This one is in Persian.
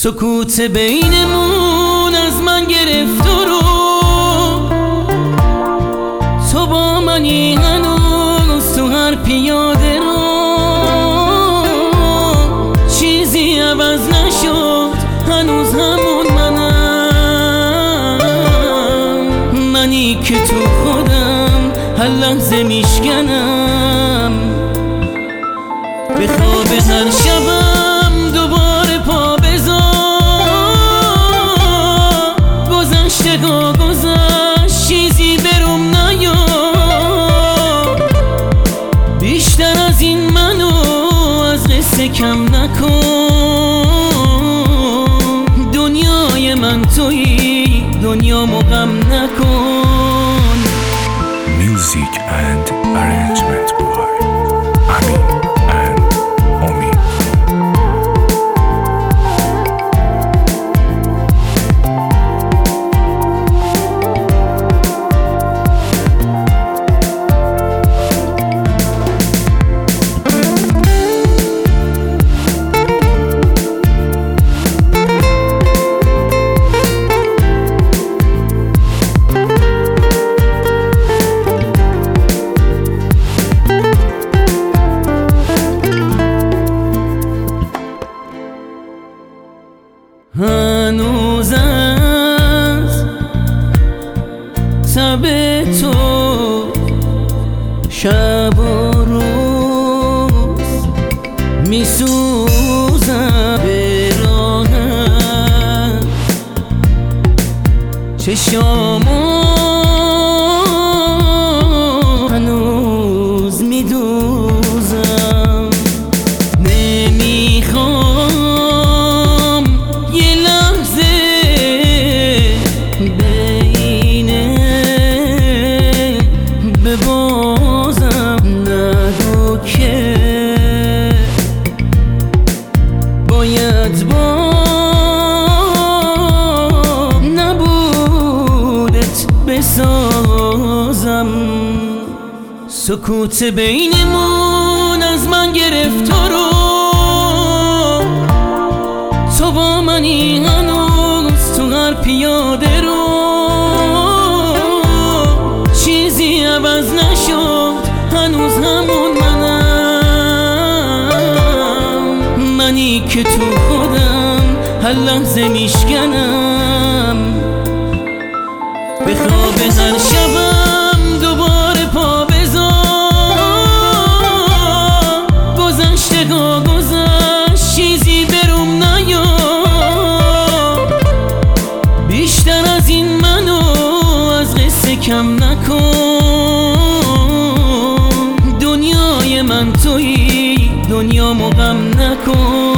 سکوت بینمون از من گرفت رو تو با منی هنوز تو هر پیاده رو چیزی عوض نشد هنوز همون منی که تو خودم هر لحظه میشکنم به خواب هر شبم دوباره پا بذار گذشتگاه گذشت چیزی برم نیاد بیشتر از این منو از قصه کم نکن دنیای من تویی دنیامو غم نکن Music and arrangement by Amin and Omi. هنوز از تب تو شب و روز میسوزم به راحت چشامو هنوز میدوزم نمیخوام یه لحظه بینه ببازم نگو که باید با نبودت بسازم سکوت بینمون از من گرفت رو تو با منی هنوز تو هر پیاده رو چیزی عوض نشد هنوز همون منی که تو خودم هر لحظه میشکنم به خواب هر شبم دوباره پا بذار گذشتگاه گذشت چیزی برم نیاد بیشتر از این منو از قصه کم نکن دنیای من تویی دنیامو غم نکن